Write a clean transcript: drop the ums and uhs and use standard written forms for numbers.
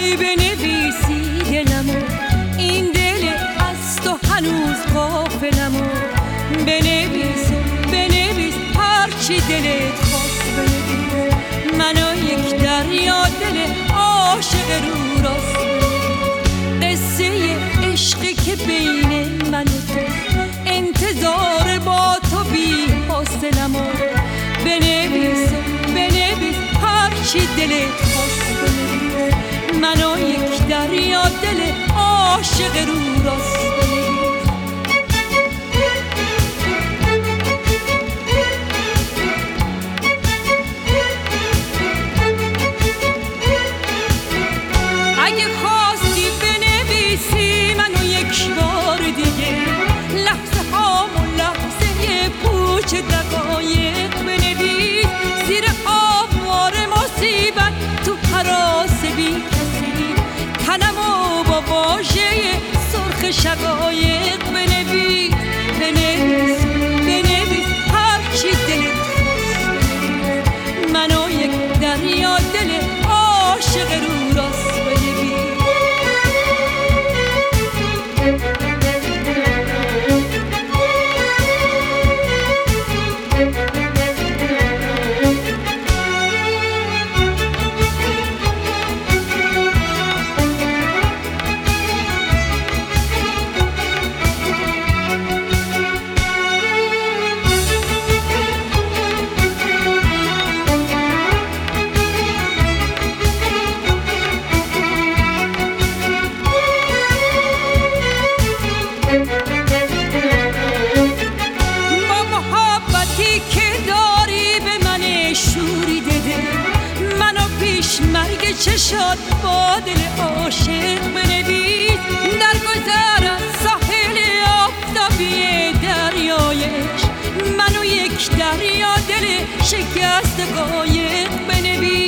بنویسی دلمو، این دل از تو هنوز غافلمو. بنویس هرچی دلت خواست بنویس، منو یک دریا دل عاشق رو راست. قصه عشقی که بین من و تو، انتظار با تو بی حاصلمو. بنویس هرچی دلت خواست بنویس، منو یک دریا دل عاشق رو راست. اگه خواستی بنویسی منو یک بار دیگه، لحظه هام و لحظه پوچ دقایق بنویس. زیر آوار مصیبت تو هراس بی کسی، تنمو با واژه سرخ شقایق بنویس. بنویس هرچی دلت خواست بنویس، منو یک دریا دل عاشق رو راست بنویس. مرگ چشات با دل عاشق بنویس. در گذر از ساحل آفتابی دریایش، منو یک دریا دل شکست قایق بنویس.